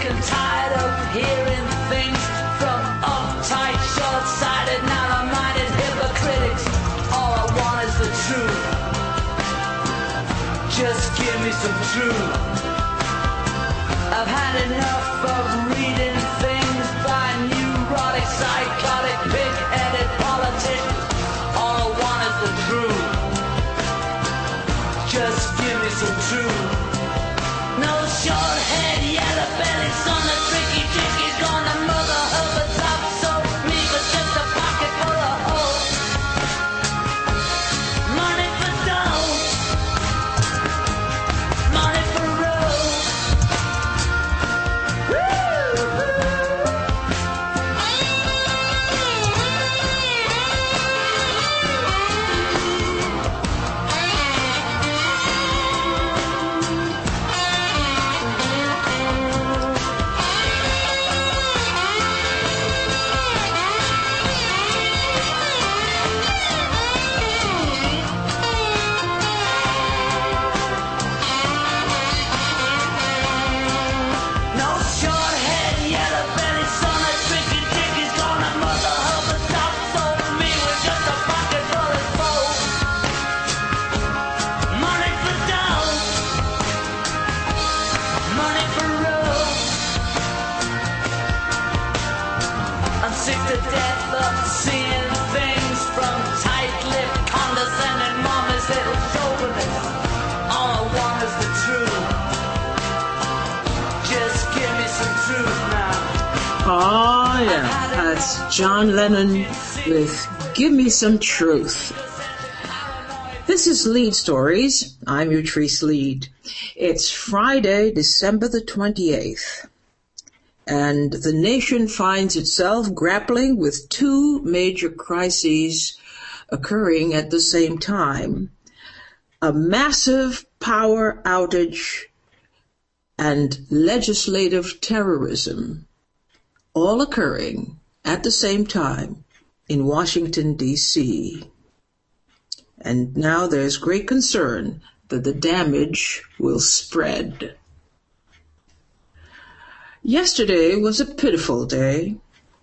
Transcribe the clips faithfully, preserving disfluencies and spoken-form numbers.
sick and tired of hearing things from uptight, short-sighted, narrow-minded hypocritics. All I want is the truth. Just give me some truth. I've had enough of reading things by neurotic, psychotic, pig-headed politicians. All I want is the truth. Just give me some truth. No short head, yellow belly, son of tricky chickies, gonna mother her but top so me, but just a pocket full of holes. Money for dough, money for road. Oh, yeah, that's John Lennon with Give Me Some Truth. This is Lead Stories. I'm Utrice Lead. It's Friday, December the twenty-eighth, and the nation finds itself grappling with two major crises occurring at the same time. A massive power outage and legislative terrorism, all occurring at the same time in Washington, D C And now there's great concern that the damage will spread. Yesterday was a pitiful day,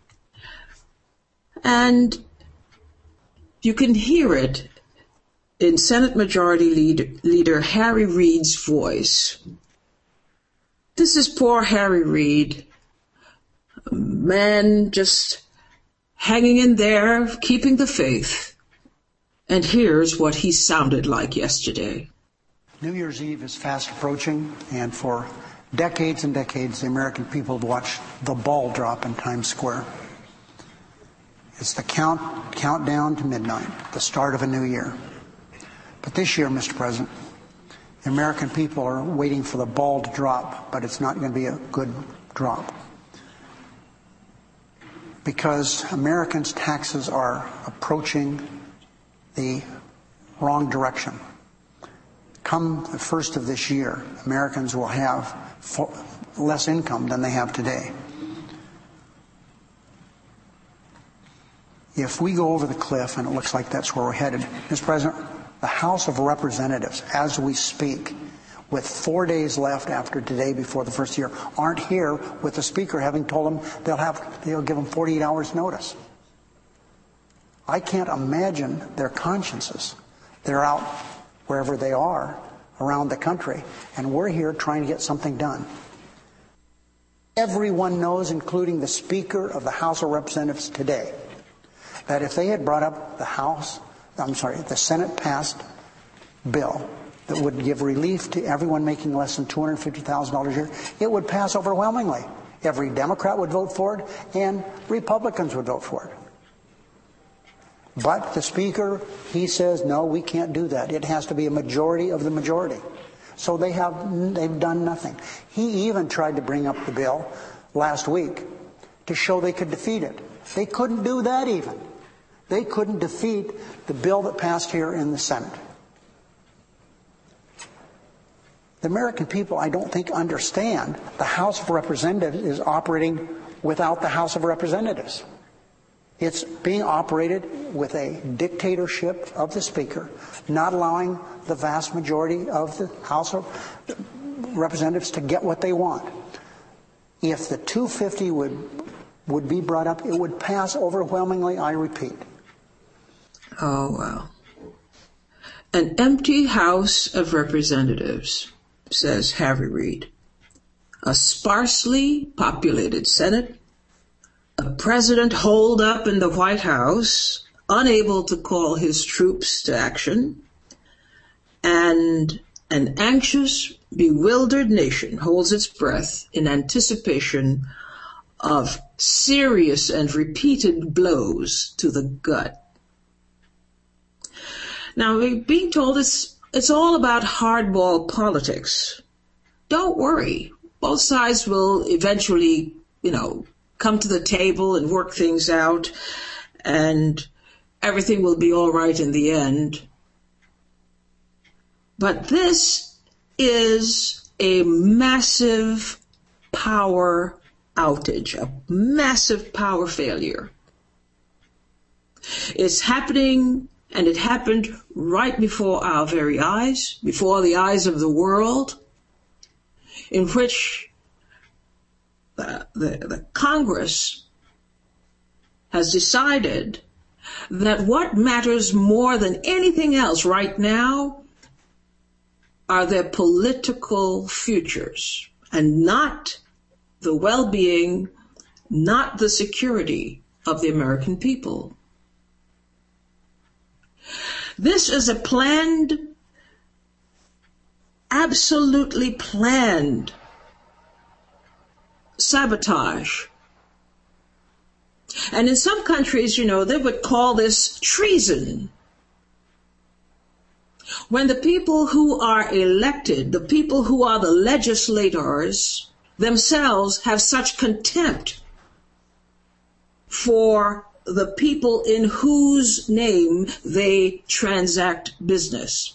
and you can hear it in Senate Majority Leader, Leader Harry Reid's voice. This is poor Harry Reid, a man just hanging in there, keeping the faith. And here's what he sounded like yesterday. New Year's Eve is fast approaching, and for decades and decades, the American people have watched the ball drop in Times Square. It's the count countdown to midnight, the start of a new year. But this year, Mister President, the American people are waiting for the ball to drop, but it's not going to be a good drop. Because Americans' taxes are approaching the wrong direction. Come the first of this year, Americans will have less income than they have today. If we go over the cliff, and it looks like that's where we're headed, Mister President, the House of Representatives, as we speak, with four days left after today before the first year, aren't here with the Speaker having told them they'll have they'll give them forty-eight hours notice. I can't imagine their consciences. They're out wherever they are around the country, and we're here trying to get something done. Everyone knows, including the Speaker of the House of Representatives today, that if they had brought up the House, I'm sorry, the Senate-passed bill that would give relief to everyone making less than two hundred fifty thousand dollars a year, it would pass overwhelmingly. Every Democrat would vote for it, and Republicans would vote for it. But the Speaker, he says, no, we can't do that. It has to be a majority of the majority. So they have, they've done nothing. He even tried to bring up the bill last week to show they could defeat it. They couldn't do that even. They couldn't defeat the bill that passed here in the Senate. The American people, I don't think, understand the House of Representatives is operating without the House of Representatives. It's being operated with a dictatorship of the Speaker, not allowing the vast majority of the House of Representatives to get what they want. If the two fifty would would be brought up, it would pass overwhelmingly, I repeat. Oh, well. An empty House of Representatives, says Harry Reid. A sparsely populated Senate, a president holed up in the White House, unable to call his troops to action, and an anxious, bewildered nation holds its breath in anticipation of serious and repeated blows to the gut. Now, we're being told it's, it's all about hardball politics. Don't worry. Both sides will eventually, you know, come to the table and work things out, and everything will be all right in the end. But this is a massive power outage, a massive power failure. It's happening, and it happened right before our very eyes, before the eyes of the world, in which the, the, the Congress has decided that what matters more than anything else right now are their political futures, and not the well-being, not the security of the American people. This is a planned, absolutely planned sabotage. And in some countries, you know, they would call this treason. When the people who are elected, the people who are the legislators themselves have such contempt for the people in whose name they transact business.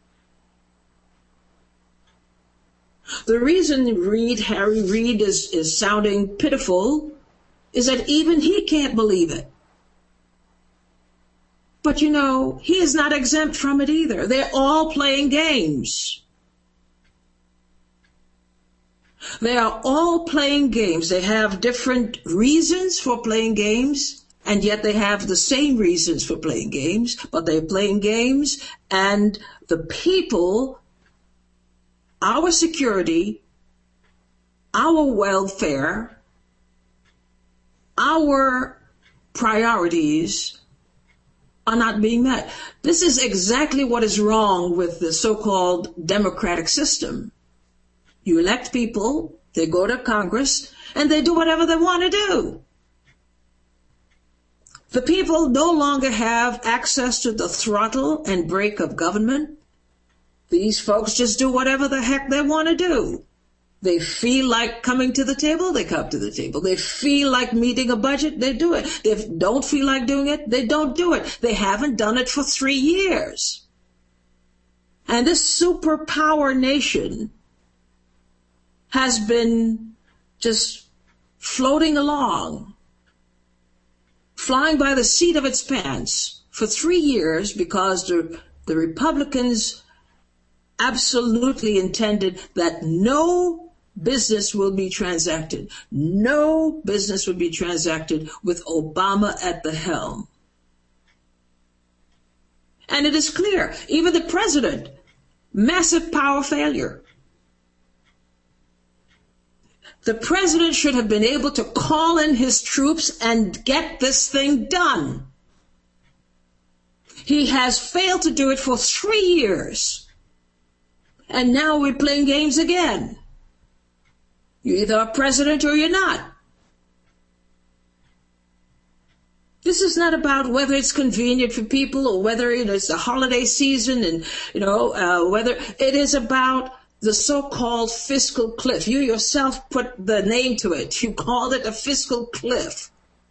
The reason Reid, Harry Reid is, is sounding pitiful is that even he can't believe it. But you know, he is not exempt from it either. They're all playing games. They are all playing games. They have different reasons for playing games, and yet they have the same reasons for playing games, but they're playing games, and the people, our security, our welfare, our priorities are not being met. This is exactly what is wrong with the so-called democratic system. You elect people, they go to Congress, and they do whatever they want to do. The people no longer have access to the throttle and brake of government. These folks just do whatever the heck they want to do. They feel like coming to the table, they come to the table. They feel like meeting a budget, they do it. If they don't feel like doing it, they don't do it. They haven't done it for three years. And this superpower nation has been just floating along, flying by the seat of its pants for three years because the, the Republicans absolutely intended that no business will be transacted. No business will be transacted with Obama at the helm. And it is clear, even the president, massive power failure. The president should have been able to call in his troops and get this thing done. He has failed to do it for three years. And now we're playing games again. You're either a president or you're not. This is not about whether it's convenient for people or whether you know, it's the holiday season and, you know, uh, whether it is about the so-called fiscal cliff. You yourself put the name to it. You called it a fiscal cliff.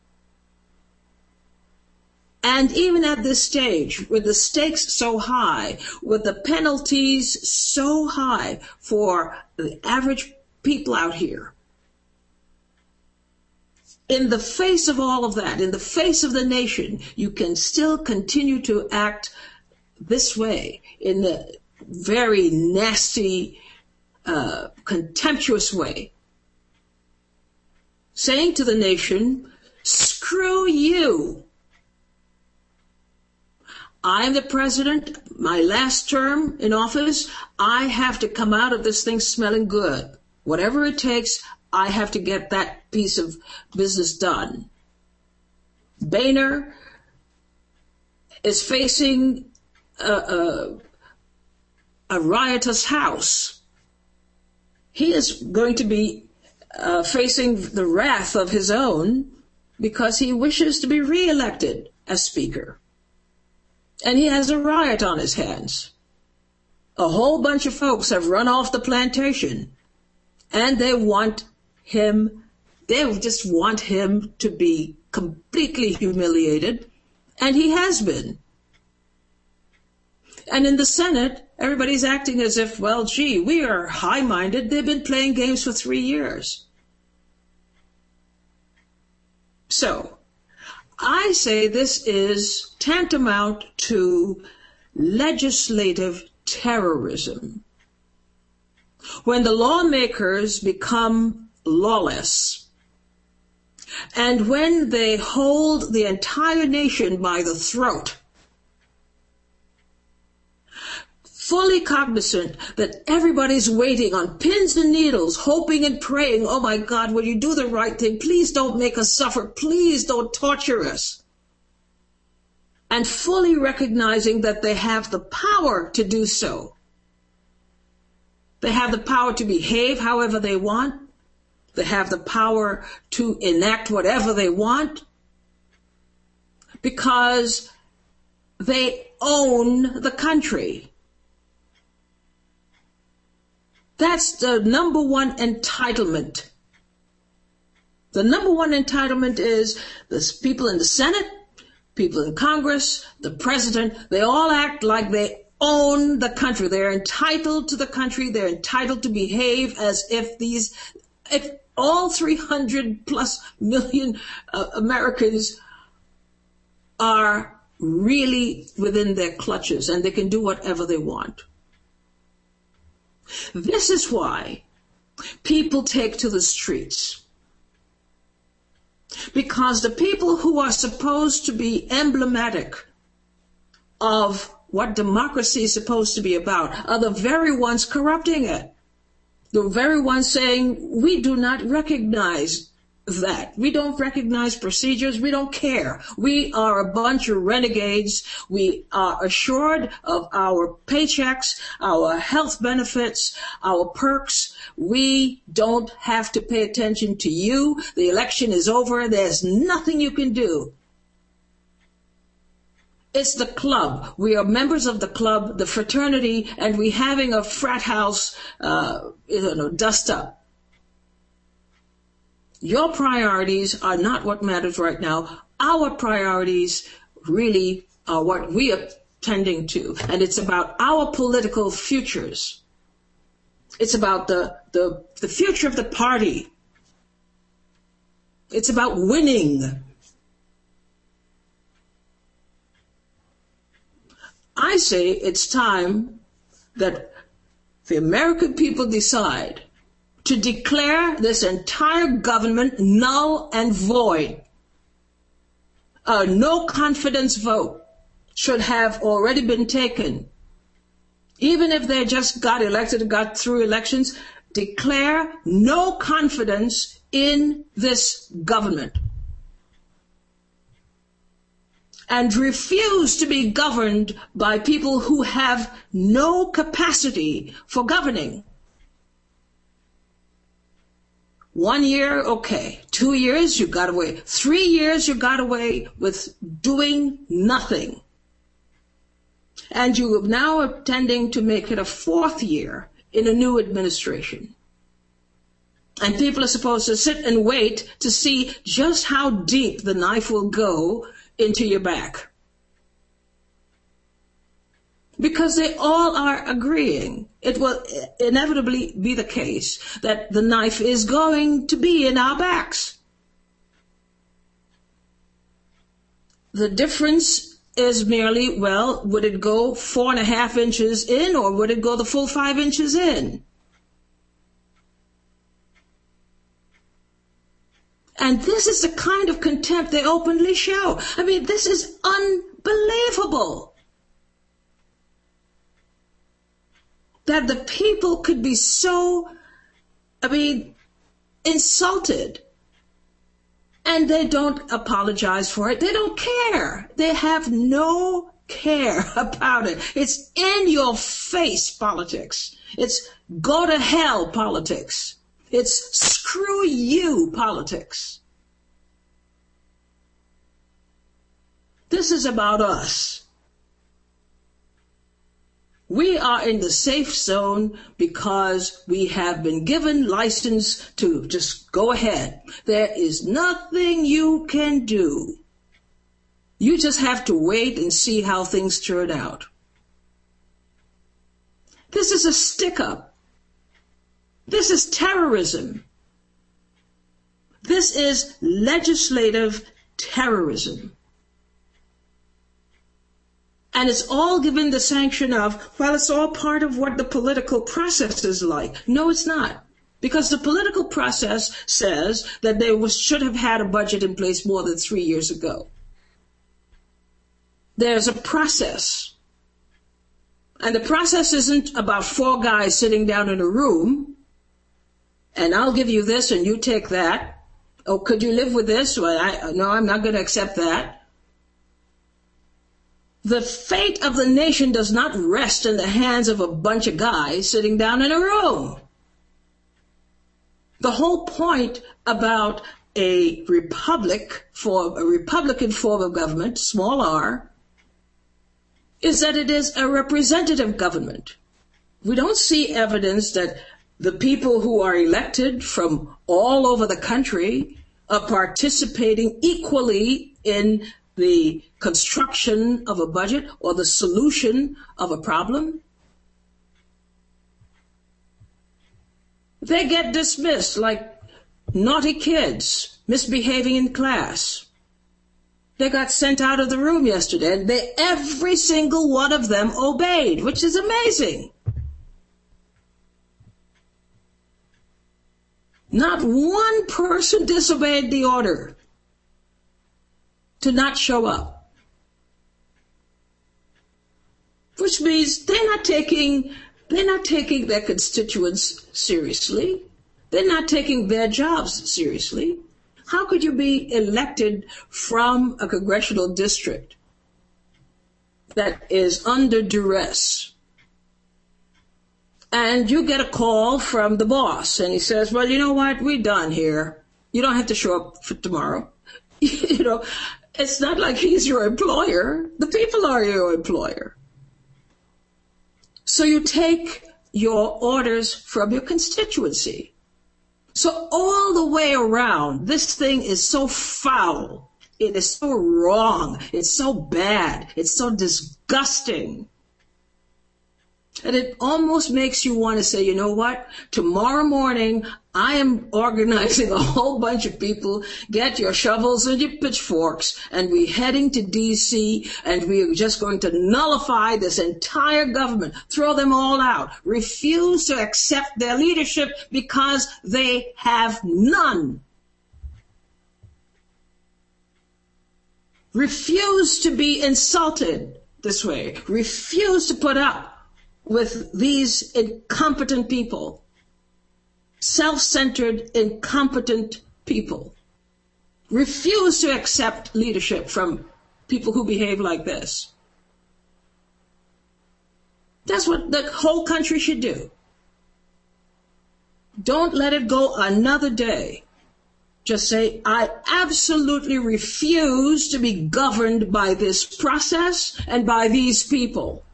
And even at this stage, with the stakes so high, with the penalties so high for the average people out here, in the face of all of that, in the face of the nation, you can still continue to act this way in the very nasty, uh, contemptuous way. saying to the nation, screw you. I'm the president, my last term in office. I have to come out of this thing smelling good. Whatever it takes, I have to get that piece of business done. Boehner is facing a, a, a riotous House. He is going to be uh, facing the wrath of his own because he wishes to be reelected as Speaker. And he has a riot on his hands. A whole bunch of folks have run off the plantation, and they want him, they just want him to be completely humiliated, and he has been. And in the Senate, everybody's acting as if, well, gee, we are high-minded. They've been playing games for three years. So, I say this is tantamount to legislative terrorism. When the lawmakers become lawless, and when they hold the entire nation by the throat, fully cognizant that everybody's waiting on pins and needles, hoping and praying, oh my God, will you do the right thing? Please don't make us suffer. Please don't torture us. And fully recognizing that they have the power to do so. They have the power to behave however they want. They have the power to enact whatever they want. Because they own the country. That's the number one entitlement. The number one entitlement is the people in the Senate, people in Congress, the president. They all act like they own the country. They're entitled to the country. They're entitled to behave as if these, if all three hundred plus million uh, Americans are really within their clutches and they can do whatever they want. This is why people take to the streets. Because the people who are supposed to be emblematic of what democracy is supposed to be about are the very ones corrupting it. The very ones saying, we do not recognize that. We don't recognize procedures. We don't care. We are a bunch of renegades. We are assured of our paychecks, our health benefits, our perks. We don't have to pay attention to you. The election is over. There's nothing you can do. It's the club. We are members of the club, the fraternity, and we having a frat house, uh, you know, dust up. Your priorities are not what matters right now. Our priorities really are what we are tending to. And it's about our political futures. It's about the, the, the future of the party. It's about winning. I say it's time that the American people decide to declare this entire government null and void. A no confidence vote should have already been taken. Even if they just got elected, got through elections, declare no confidence in this government. And refuse to be governed by people who have no capacity for governing. One year, okay. Two years, you got away. Three years, you got away with doing nothing. And you are now intending to make it a fourth year in a new administration. And people are supposed to sit and wait to see just how deep the knife will go into your back. Because they all are agreeing. It will inevitably be the case that the knife is going to be in our backs. The difference is merely, well, would it go four and a half inches in or would it go the full five inches in? And this is the kind of contempt they openly show. I mean, this is unbelievable. That the people could be so, I mean, insulted. And they don't apologize for it. They don't care. They have no care about it. It's in your face politics. It's go to hell politics. It's screw you politics. This is about us. We are in the safe zone because we have been given license to just go ahead. There is nothing you can do. You just have to wait and see how things turn out. This is a stick-up. This is terrorism. This is legislative terrorism. And it's all given the sanction of, well, it's all part of what the political process is like. No, it's not. Because the political process says that they was, should have had a budget in place more than three years ago. There's a process. And the process isn't about four guys sitting down in a room, and I'll give you this and you take that. Oh, could you live with this? Well, I, no, I'm not going to accept that. The fate of the nation does not rest in the hands of a bunch of guys sitting down in a room. The whole point about a republic, for a Republican form of government, small r, is that it is a representative government. We don't see evidence that the people who are elected from all over the country are participating equally in the construction of a budget or the solution of a problem. They get dismissed like naughty kids misbehaving in class. They got sent out of the room yesterday, and they, every single one of them obeyed, which is amazing. Not one person disobeyed the order to not show up. Which means they're not taking, they're not taking their constituents seriously. They're not taking their jobs seriously. How could you be elected from a congressional district that is under duress? And you get a call from the boss, and he says, well, you know what? We're done here. You don't have to show up for tomorrow. You know, it's not like he's your employer. The people are your employer. So you take your orders from your constituency. So all the way around, this thing is so foul. It is so wrong. It's so bad. It's so disgusting. And it almost makes you want to say, you know what? Tomorrow morning, I am organizing a whole bunch of people. Get your shovels and your pitchforks, and we're heading to D C, and we're just going to nullify this entire government, throw them all out, refuse to accept their leadership because they have none. Refuse to be insulted this way. Refuse to put up with these incompetent people, self-centered, incompetent people. Refuse to accept leadership from people who behave like this. That's what the whole country should do. Don't let it go another day. Just say, I absolutely refuse to be governed by this process and by these people.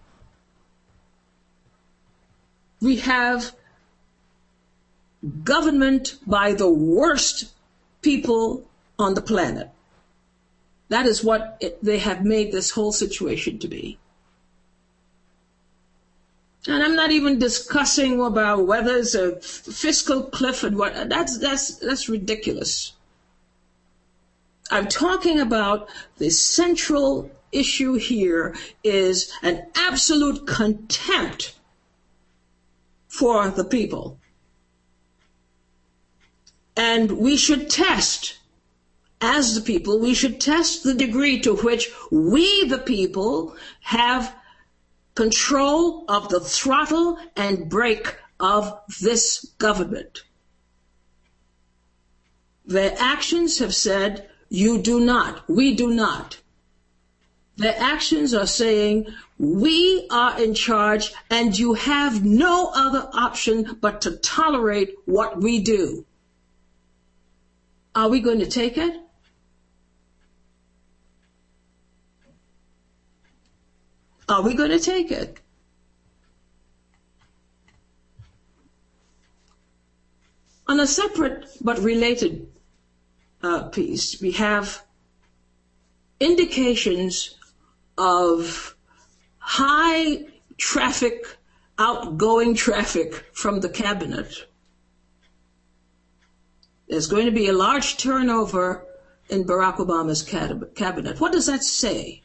We have government by the worst people on the planet. That is what it, they have made this whole situation to be. And I'm not even discussing about whether it's a fiscal cliff and what. That's that's that's ridiculous. I'm talking about the central issue here is an absolute contempt for the people. And we should test as the people, we should test the degree to which we, the people, have control of the throttle and brake of this government. Their actions have said, you do not, we do not. Their actions are saying, we are in charge and you have no other option but to tolerate what we do. Are we going to take it? Are we going to take it? On a separate but related uh, piece, we have indications of high traffic, outgoing traffic from the cabinet. There's going to be a large turnover in Barack Obama's cabinet. What does that say?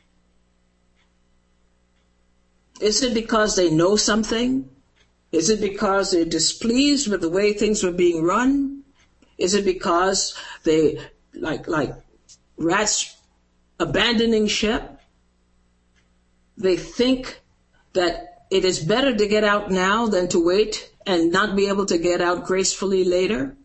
Is it because they know something? Is it because they're displeased with the way things were being run? Is it because they, like, like rats abandoning ship? They think that it is better to get out now than to wait and not be able to get out gracefully later?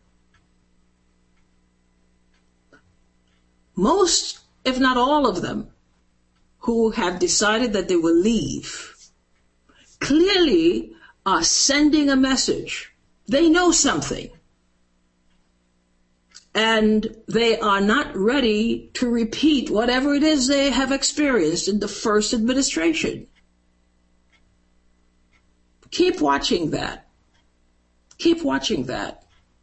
Most, if not all of them, who have decided that they will leave, clearly are sending a message. They know something. And they are not ready to repeat whatever it is they have experienced in the first administration. Keep watching that. Keep watching that.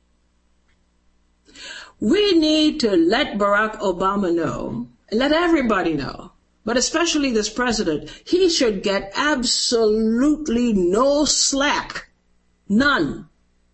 We need to let Barack Obama know, and let everybody know, but especially this president, he should get absolutely no slack. None.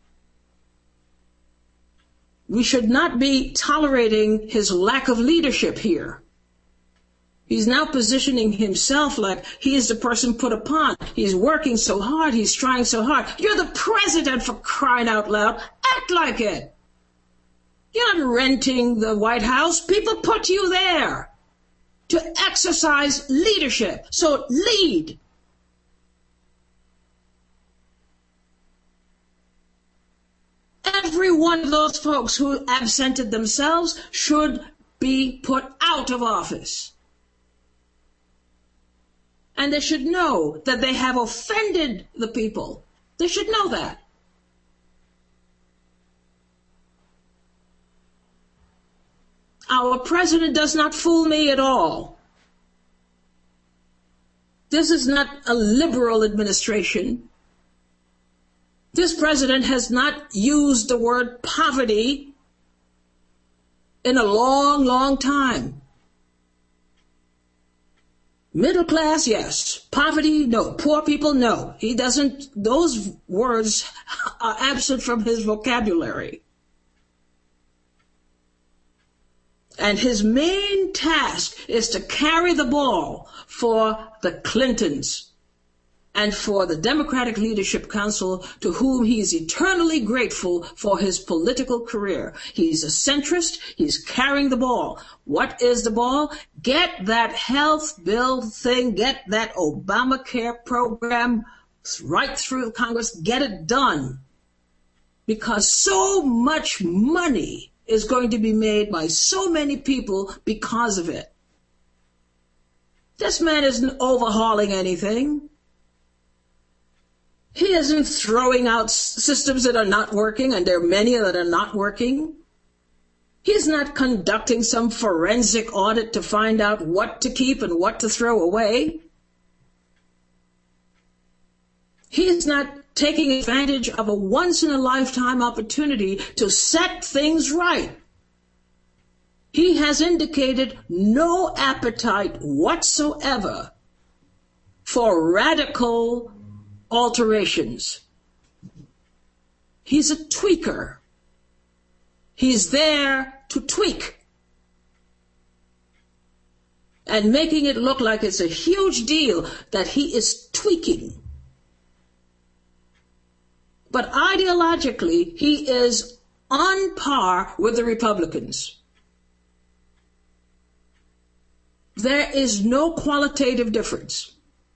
We should not be tolerating his lack of leadership here. He's now positioning himself like he is the person put upon. He's working so hard. He's trying so hard. You're the president, for crying out loud. Act like it. You're not renting the White House. People put you there to exercise leadership. So lead. Every one of those folks who absented themselves should be put out of office. And they should know that they have offended the people. They should know that. Our president does not fool me at all. This is not a liberal administration. This president has not used the word poverty in a long, long time. Middle class, yes. Poverty, no. Poor people, no. He doesn't, those words are absent from his vocabulary. And his main task is to carry the ball for the Clintons and for the Democratic Leadership Council, to whom he's eternally grateful for his political career. He's a centrist. He's carrying the ball. What is the ball? Get that health bill thing, get that Obamacare program right through Congress, get it done. Because so much money is going to be made by so many people because of it. This man isn't overhauling anything. He isn't throwing out systems that are not working, and there are many that are not working. He's not conducting some forensic audit to find out what to keep and what to throw away. He's not taking advantage of a once-in-a-lifetime opportunity to set things right. He has indicated no appetite whatsoever for radical alterations. He's a tweaker. He's there to tweak and making it look like it's a huge deal that he is tweaking. But ideologically, he is on par with the Republicans. There is no qualitative difference.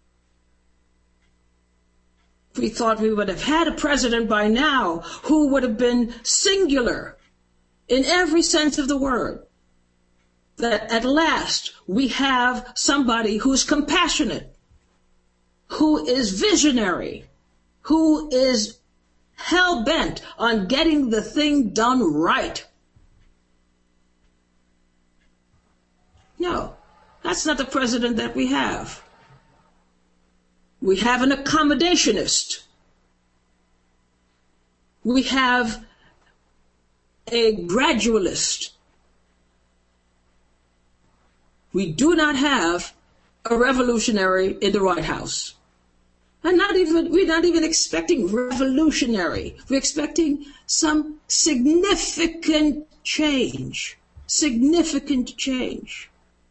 We thought we would have had a president by now who would have been singular in every sense of the word. That at last we have somebody who's compassionate, who is visionary, who is hell-bent on getting the thing done right. No, that's not the president that we have. We have an accommodationist. We have a gradualist. We do not have a revolutionary in the White House. And not even, we're not even expecting revolutionary. We're expecting some significant change. Significant change.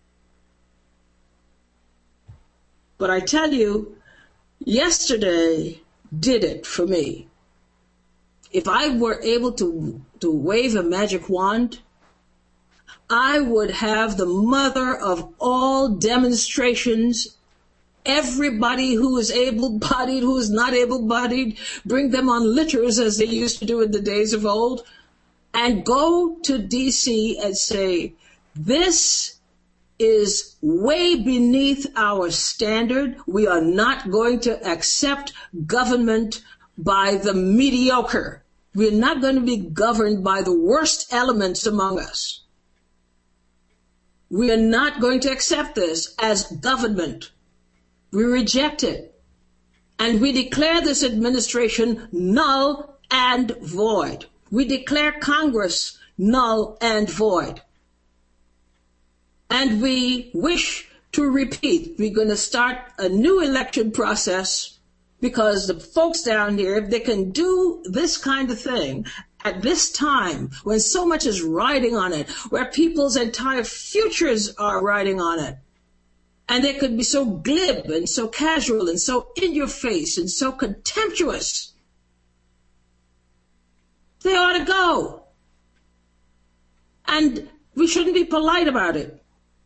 But I tell you, yesterday did it for me. If I were able to, to wave a magic wand, I would have the mother of all demonstrations, everybody who is able-bodied, who is not able-bodied, bring them on litters as they used to do in the days of old, and go to D C and say, this is way beneath our standard. We are not going to accept government by the mediocre. We're not going to be governed by the worst elements among us. We are not going to accept this as government. We reject it. And we declare this administration null and void. We declare Congress null and void. And we wish to repeat. We're going to start a new election process because the folks down here, if they can do this kind of thing at this time when so much is riding on it, where people's entire futures are riding on it, and they could be so glib and so casual and so in your face and so contemptuous, they ought to go. And we shouldn't be polite about it.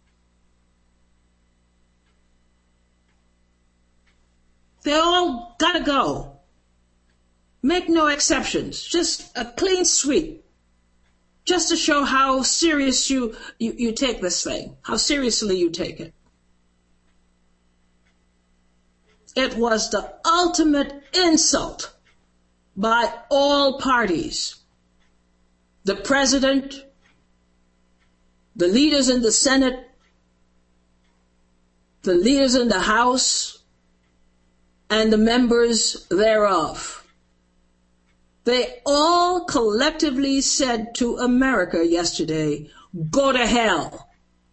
They all gotta go. Make no exceptions. Just a clean sweep. Just to show how serious you, you, you take this thing. How seriously you take it. It was the ultimate insult by all parties. The president, the leaders in the Senate, the leaders in the House, and the members thereof. They all collectively said to America yesterday, go to hell.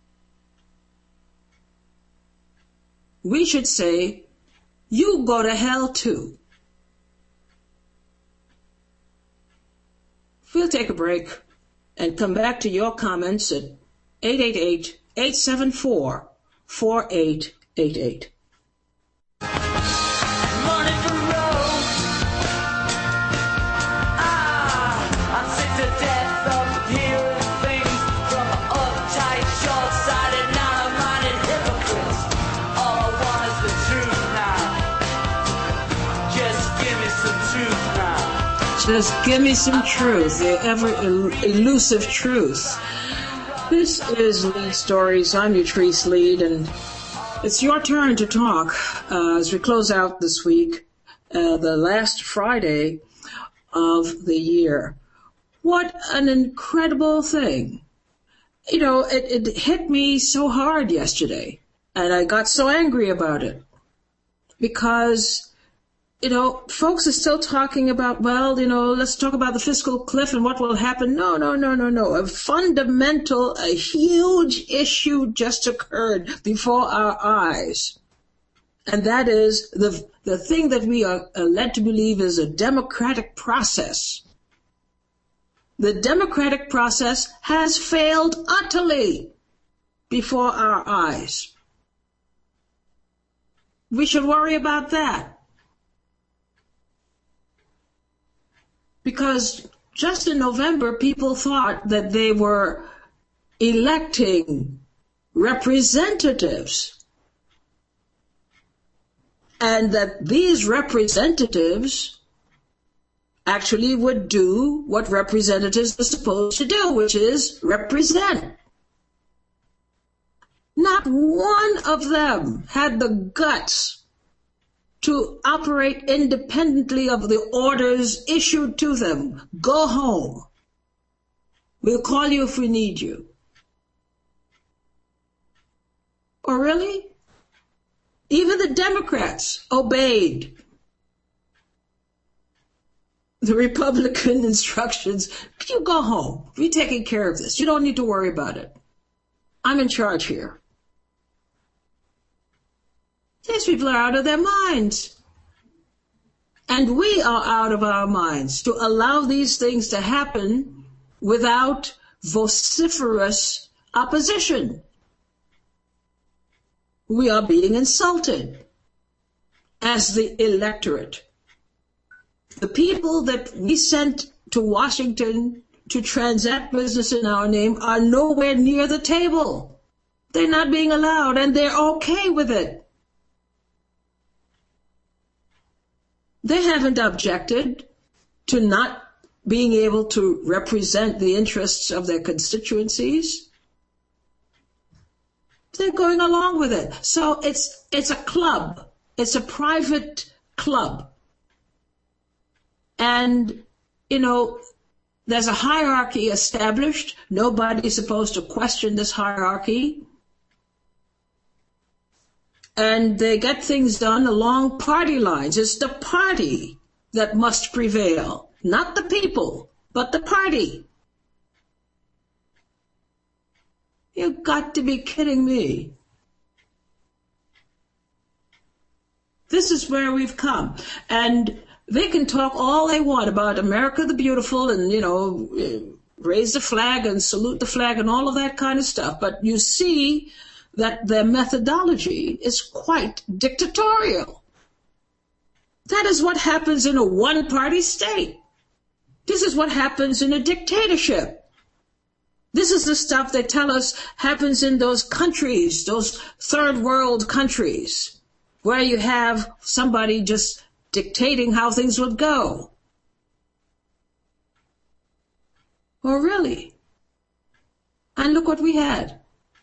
We should say, you go to hell too. We'll take a break and come back to your comments at eight eight eight, eight seven four, four eight eight eight. Just give me some truth, the ever elusive truth. This is Lead Stories. I'm Utrice Lead, and it's your turn to talk uh, as we close out this week, uh, the last Friday of the year. What an incredible thing. You know, it, it hit me so hard yesterday, and I got so angry about it because, you know, folks are still talking about, well, you know, let's talk about the fiscal cliff and what will happen. No, no, no, no, no. A fundamental, a huge issue just occurred before our eyes. And that is the, the thing that we are led to believe is a democratic process. The democratic process has failed utterly before our eyes. We should worry about that. Because just in November, people thought that they were electing representatives. And that these representatives actually would do what representatives are supposed to do, which is represent. Not one of them had the guts to operate independently of the orders issued to them. Go home. We'll call you if we need you. Oh, really? Even the Democrats obeyed the Republican instructions. You go home. We're taking care of this. You don't need to worry about it. I'm in charge here. These people are out of their minds. And we are out of our minds to allow these things to happen without vociferous opposition. We are being insulted as the electorate. The people that we sent to Washington to transact business in our name are nowhere near the table. They're not being allowed, and they're okay with it. They haven't objected to not being able to represent the interests of their constituencies. They're going along with it. So it's it's a club. It's a private club. And, you know, there's a hierarchy established. Nobody's supposed to question this hierarchy. And they get things done along party lines. It's the party that must prevail, not the people, but the party. You've got to be kidding me. This is where we've come. And they can talk all they want about America the Beautiful and, you know, raise the flag and salute the flag and all of that kind of stuff. But you see that their methodology is quite dictatorial. That is what happens in a one-party state. This is what happens in a dictatorship. This is the stuff they tell us happens in those countries, those third world countries, where you have somebody just dictating how things would go. Oh, really? And look what we had.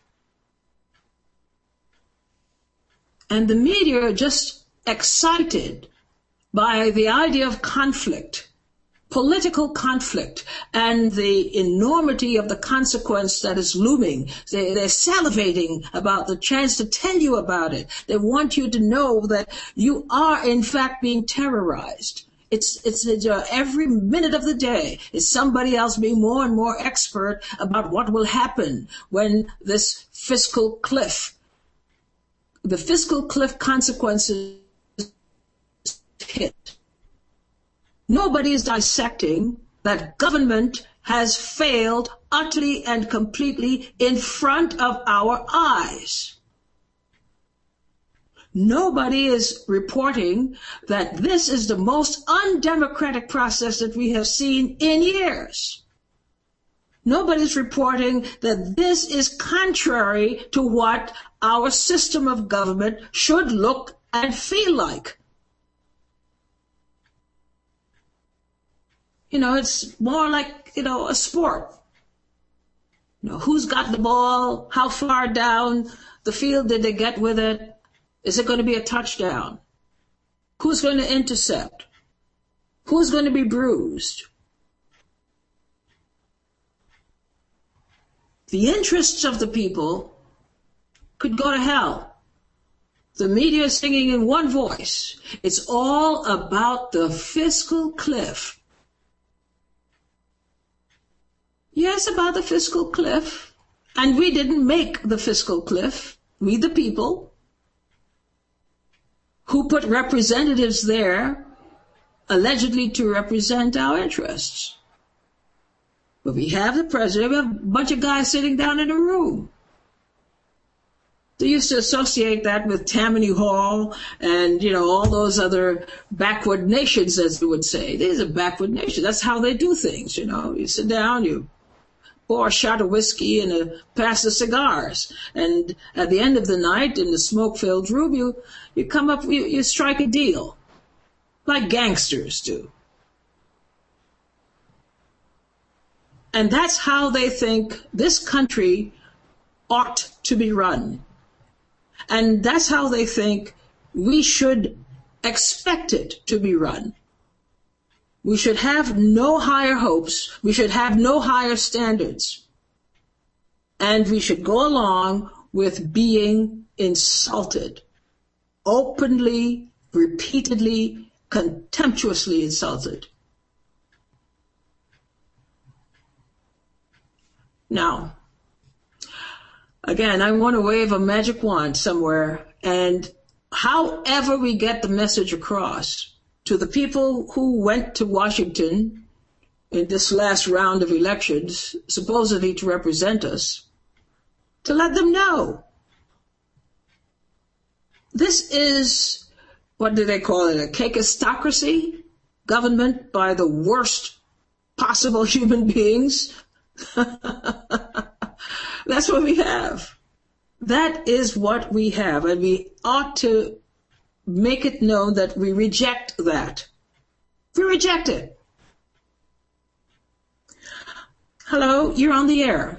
And the media are just excited by the idea of conflict, political conflict, and the enormity of the consequence that is looming. They, they're salivating about the chance to tell you about it. They want you to know that you are, in fact, being terrorized. It's, it's, it's uh, every minute of the day is somebody else being more and more expert about what will happen when this fiscal cliff, the fiscal cliff consequences hit. Nobody is dissecting that government has failed utterly and completely in front of our eyes. Nobody is reporting that this is the most undemocratic process that we have seen in years. Nobody's reporting that this is contrary to what our system of government should look and feel like. You know, it's more like, you know, a sport. You know, who's got the ball? How far down the field did they get with it? Is it going to be a touchdown? Who's going to intercept? Who's going to be bruised? The interests of the people could go to hell. The media is singing in one voice. It's all about the fiscal cliff. Yes, about the fiscal cliff. And we didn't make the fiscal cliff. We, the people, who put representatives there allegedly to represent our interests. But we have the president, we have a bunch of guys sitting down in a room. They used to associate that with Tammany Hall and, you know, all those other backward nations, as they would say. These are backward nations. That's how they do things, you know. You sit down, you pour a shot of whiskey and a pass of cigars. And at the end of the night, in the smoke-filled room, you, you come up, you, you strike a deal, like gangsters do. And that's how they think this country ought to be run. And that's how they think we should expect it to be run. We should have no higher hopes. We should have no higher standards. And we should go along with being insulted, openly, repeatedly, contemptuously insulted. Now, again, I want to wave a magic wand somewhere, and however we get the message across to the people who went to Washington in this last round of elections, supposedly to represent us, to let them know. This is, what do they call it, a cakeistocracy? Government by the worst possible human beings? That's what we have. That is what we have, and we ought to make it known that we reject that. We reject it. Hello, you're on the air.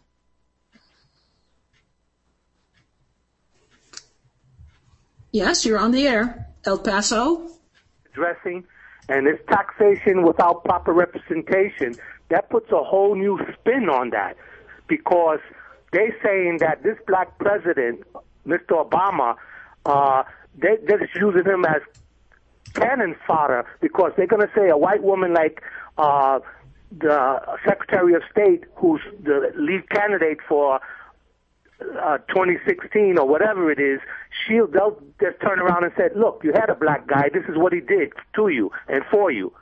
Yes, you're on the air. El Paso? Addressing, and it's taxation without proper representation. That puts a whole new spin on that, because they're saying that this black president, Mister Obama, uh, they, they're just using him as cannon fodder, because they're going to say a white woman like uh, the Secretary of State, who's the lead candidate for uh, twenty sixteen or whatever it is, she'll they'll just turn around and say, look, you had a black guy, this is what he did to you and for you.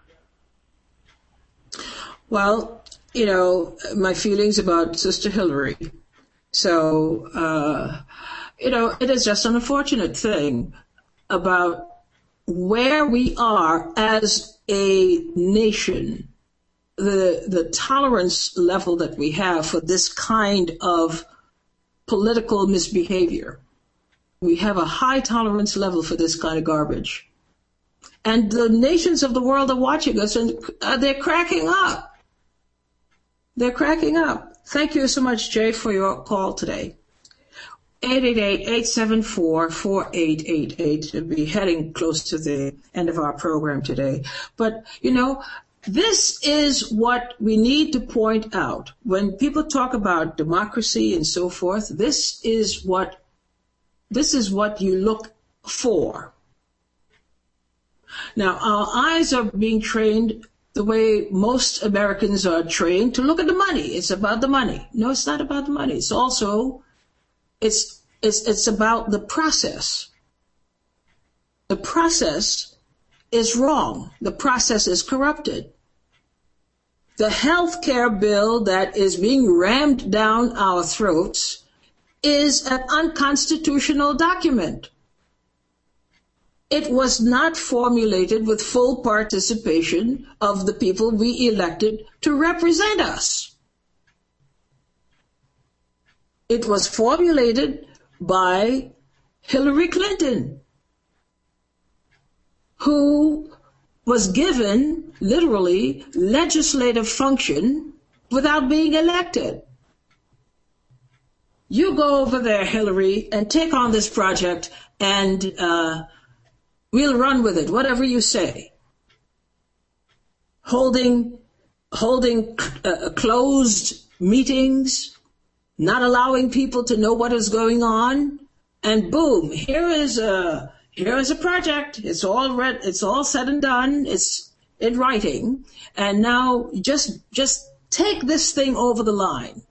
Well, you know, my feelings about Sister Hillary. So, uh, you know, it is just an unfortunate thing about where we are as a nation, the the tolerance level that we have for this kind of political misbehavior. We have a high tolerance level for this kind of garbage. And the nations of the world are watching us, and uh, they're cracking up. They're cracking up. Thank you so much, Jay, for your call today. eight eight eight, eight seven four, four eight eight eight. We'll be heading close to the end of our program today. But, you know, this is what we need to point out. When people talk about democracy and so forth, this is what, this is what you look for. Now, our eyes are being trained the way most Americans are trained to look at the money. It's about the money. No, it's not about the money. It's also, it's, it's, it's about the process. The process is wrong. The process is corrupted. The health care bill that is being rammed down our throats is an unconstitutional document. It was not formulated with full participation of the people we elected to represent us. It was formulated by Hillary Clinton, who was given, literally, legislative function without being elected. You go over there, Hillary, and take on this project, and uh, we'll run with it, whatever you say. Holding, holding uh, closed meetings, not allowing people to know what is going on, and boom, here is a here is a project. It's all read, it's all said and done. It's in writing, and now just just take this thing over the line.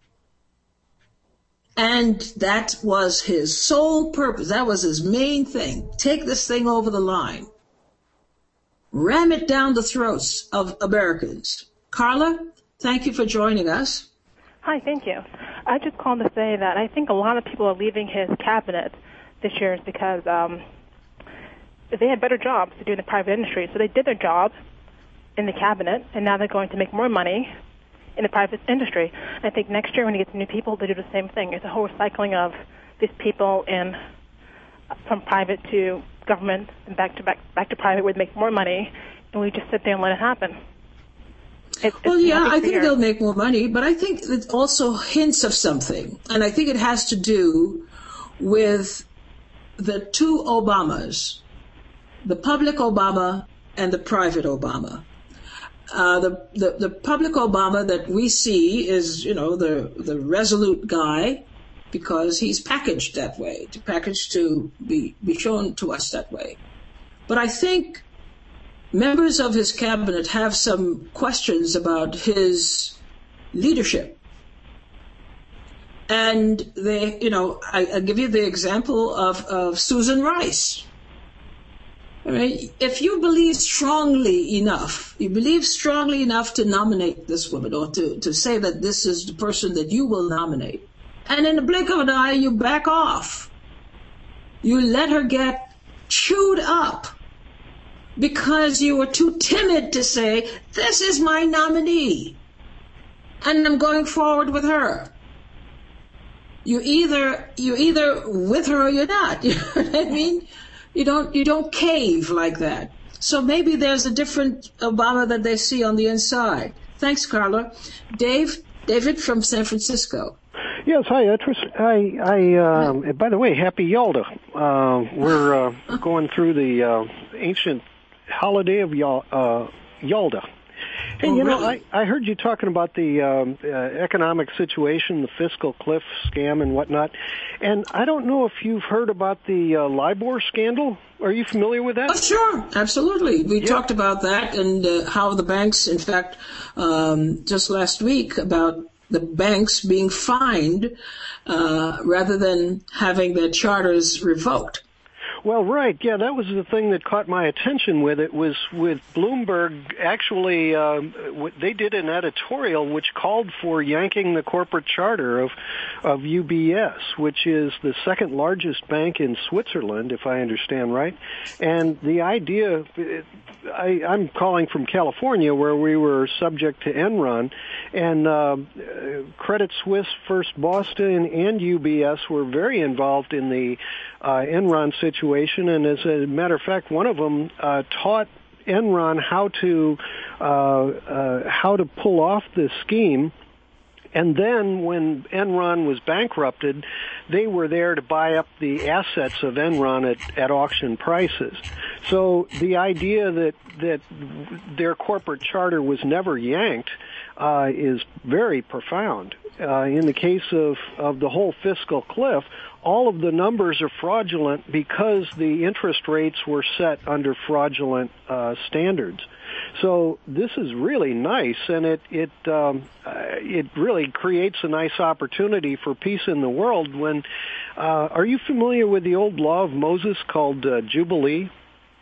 And that was his sole purpose. That was his main thing. Take this thing over the line. Ram it down the throats of Americans. Carla, thank you for joining us. Hi, thank you. I just called to say that I think a lot of people are leaving his cabinet this year is because um, they had better jobs to do in the private industry. So they did their job in the cabinet, and now they're going to make more money in the private industry. I think next year when you get new people, they do the same thing. It's a whole recycling of these people in from private to government and back to back back to private, where they make more money, and we just sit there and let it happen. It's, well, it's yeah, I think years. they'll make more money, but I think it also hints of something, and I think it has to do with the two Obamas, the public Obama and the private Obama. Uh, the, the the public Obama that we see is, you know, the the resolute guy, because he's packaged that way, to packaged to be be shown to us that way. But I think members of his cabinet have some questions about his leadership. And they, you know, I, I give you the example of, of Susan Rice. I mean, if you believe strongly enough, you believe strongly enough to nominate this woman, or to, to say that this is the person that you will nominate, and in the blink of an eye, you back off. You let her get chewed up because you were too timid to say, this is my nominee, and I'm going forward with her. You either, you're either with her or you're not. You know what I mean? You don't, you don't cave like that. So maybe there's a different Obama that they see on the inside. Thanks, Carla. Dave, David from San Francisco. Yes, hi, Etris. I, I, um, by the way, happy Yalda. Uh, we're uh, going through the uh, ancient holiday of Yal- uh, Yalda. Hey, oh, you know, really? I, I heard you talking about the um, uh, economic situation, the fiscal cliff scam and whatnot, and I don't know if you've heard about the uh, LIBOR scandal. Are you familiar with that? Oh, sure, absolutely. We yeah. talked about that, and uh, how the banks, in fact, um, just last week, about the banks being fined uh, rather than having their charters revoked. Well, right, yeah, that was the thing that caught my attention with it, was with Bloomberg actually, uh, they did an editorial which called for yanking the corporate charter of, of U B S, which is the second largest bank in Switzerland, if I understand right. And the idea, I, I'm calling from California, where we were subject to Enron, and uh, Credit Suisse, First Boston, and U B S were very involved in the uh, Enron situation, and as a matter of fact, one of them uh, taught Enron how to uh, uh, how to pull off this scheme. And then when Enron was bankrupted, they were there to buy up the assets of Enron at, at auction prices. So the idea that, that their corporate charter was never yanked uh, is very profound. Uh, in the case of, of the whole fiscal cliff, all of the numbers are fraudulent because the interest rates were set under fraudulent uh, standards. So this is really nice, and it it um, uh, it really creates a nice opportunity for peace in the world. When uh, are you familiar with the old law of Moses called uh, Jubilee?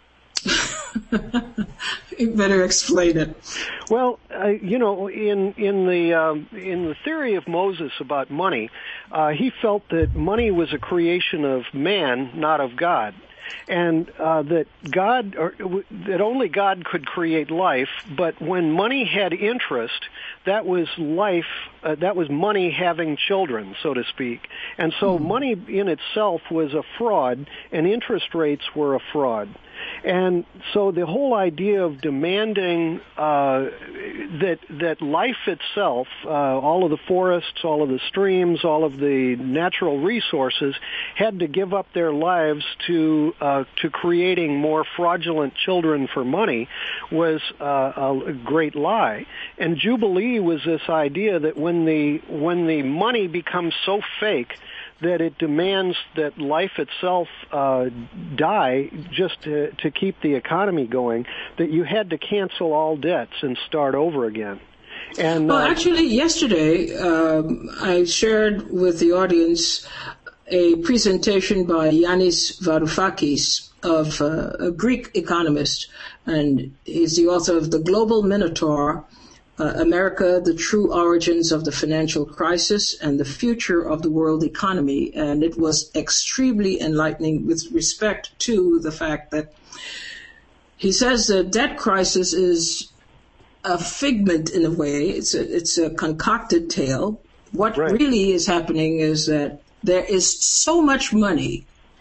You better explain it. Well, uh, you know, in in the um, in the theory of Moses about money, uh, he felt that money was a creation of man, not of God. And uh, that God, or that only God could create life, but when money had interest, that was life, uh, that was money having children, so to speak. And so mm-hmm. money in itself was a fraud, and interest rates were a fraud. And so the whole idea of demanding uh, that that life itself, uh, all of the forests, all of the streams, all of the natural resources, had to give up their lives to uh, to creating more fraudulent children for money, was uh, a great lie. And Jubilee was this idea that when the when the money becomes so fake that it demands that life itself uh, die just to, to keep the economy going, that you had to cancel all debts and start over again. And well, uh, actually, yesterday um, I shared with the audience a presentation by Yanis Varoufakis, of uh, a Greek economist, and he's the author of The Global Minotaur, Uh, America, the True Origins of the Financial Crisis and the Future of the World Economy. And it was extremely enlightening with respect to the fact that he says the debt crisis is a figment in a way. It's a, it's a concocted tale. What right. really is happening is that there is so much money,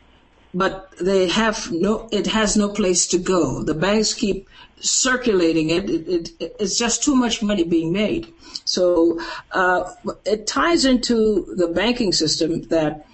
but they have no, it has no place to go. The banks keep circulating it. It, it it's just too much money being made. So uh, it ties into the banking system that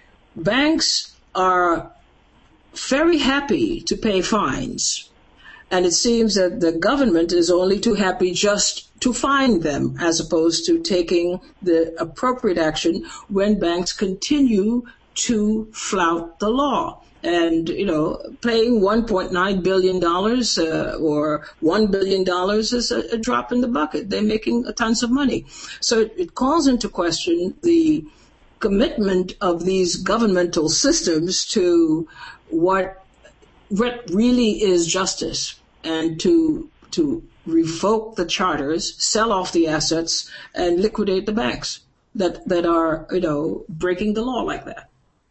banks are very happy to pay fines. And it seems that the government is only too happy just to fine them, as opposed to taking the appropriate action when banks continue to flout the law. And, you know, paying one point nine billion dollars uh, or one billion dollars is a, a drop in the bucket. They're making tons of money. So it, it calls into question the commitment of these governmental systems to what what really is justice, and to to revoke the charters, sell off the assets, and liquidate the banks that, that are, you know, breaking the law like that.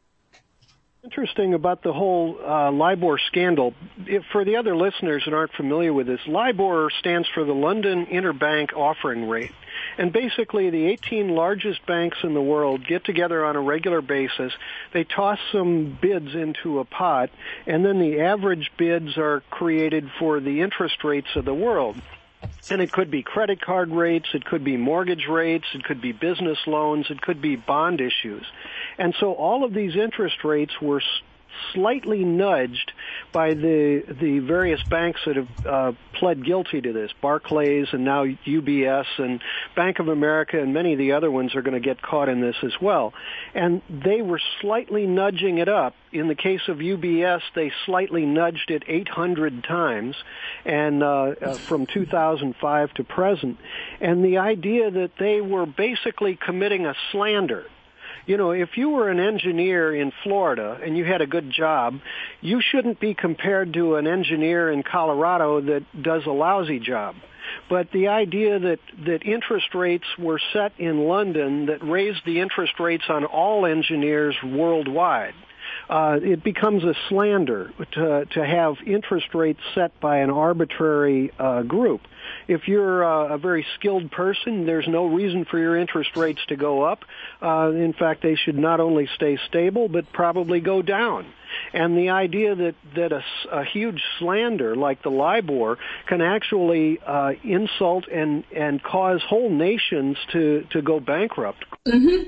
Interesting about the whole uh, LIBOR scandal. If, for the other listeners that aren't familiar with this, LIBOR stands for the London Interbank Offering Rate. And basically, the eighteen largest banks in the world get together on a regular basis. They toss some bids into a pot, and then the average bids are created for the interest rates of the world. And it could be credit card rates, it could be mortgage rates, it could be business loans, it could be bond issues. And so all of these interest rates were slightly nudged by the the various banks that have uh, pled guilty to this. Barclays and now U B S and Bank of America and many of the other ones are going to get caught in this as well. And they were slightly nudging it up. In the case of U B S, they slightly nudged it eight hundred times, and uh, uh, from two thousand five to present. And the idea that they were basically committing a slander. You know, if you were an engineer in Florida and you had a good job, you shouldn't be compared to an engineer in Colorado that does a lousy job. But the idea that, that interest rates were set in London that raised the interest rates on all engineers worldwide, uh, it becomes a slander to, to have interest rates set by an arbitrary uh, group. If you're uh, a very skilled person, there's no reason for your interest rates to go up. Uh, in fact, they should not only stay stable, but probably go down. And the idea that, that a, a huge slander like the LIBOR can actually uh, insult and, and cause whole nations to, to go bankrupt. Mm-hmm.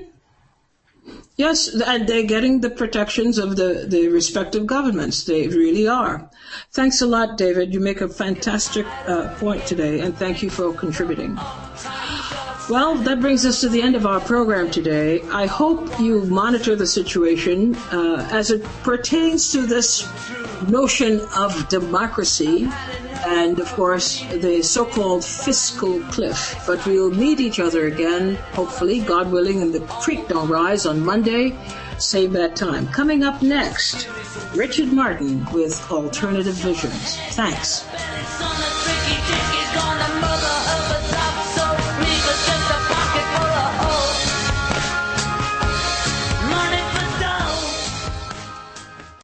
Yes, and they're getting the protections of the, the respective governments. They really are. Thanks a lot, David. You make a fantastic uh, point today, and thank you for contributing. Well, that brings us to the end of our program today. I hope you monitor the situation uh, as it pertains to this notion of democracy and, of course, the so-called fiscal cliff. But we'll meet each other again, hopefully, God willing, and the creek don't rise on Monday. Save that time. Coming up next, Richard Martin with Alternative Visions. Thanks.